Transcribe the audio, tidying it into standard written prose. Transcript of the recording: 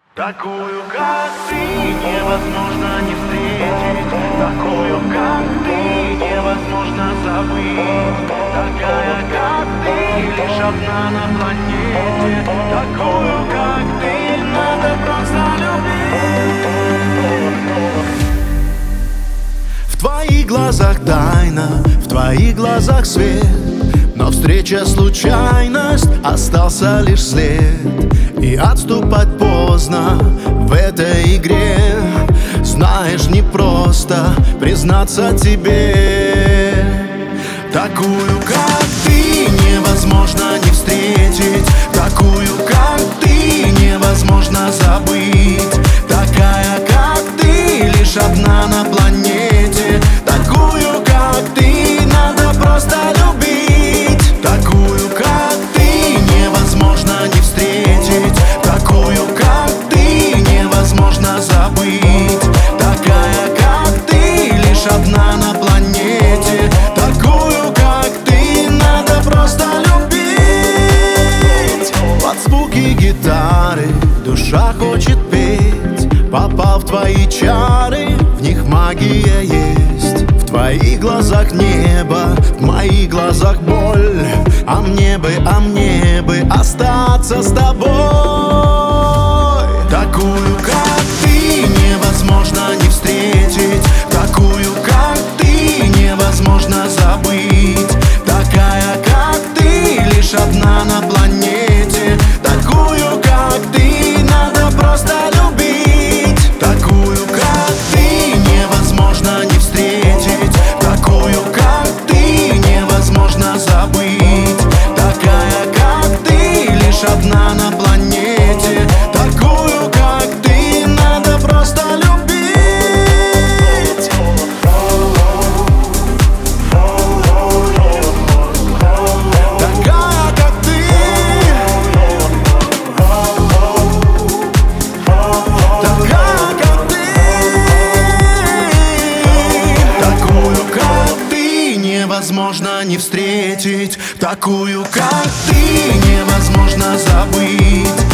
Такую, как ты, невозможно не встретить. Такую, как ты, невозможно забыть. Такая, как ты, лишь одна на планете. Такую, как ты, надо просто любить. В твоих глазах тайна, в твоих глазах свет, но встреча случайность, остался лишь след. И отступать поздно в этой игре. Знаешь, не просто признаться тебе. Такую, как ты, невозможно не встретить. Такую, как ты, невозможно забыть. Такая, как ты, лишь одна на планете. Такую, как ты, надо просто любить. Такую, как ты, невозможно не встретить. Такую, как ты, невозможно забыть. Такая, как ты, лишь одна на планете. Такую, как ты, надо просто любить. Под звуки гитары душа хочет петь. Попал в твои чары, в них магия есть. В твоих глазах небо, в моих глазах боль. А мне бы остаться с тобой. Такую, как ты, невозможно не встретить. Такую, как ты, невозможно забыть. Такая, как ты, лишь одна на планете. Такую, как ты, надо просто любить. Такую, как ты, невозможно не встретить. Такую, как ты, невозможно забыть. Такая, как ты, лишь одна на планете. Такую, как ты, надо просто любить. Такая, как ты. Такая, как ты. Такую, как ты, невозможно не встретить. Такую, как ты, невозможно забыть.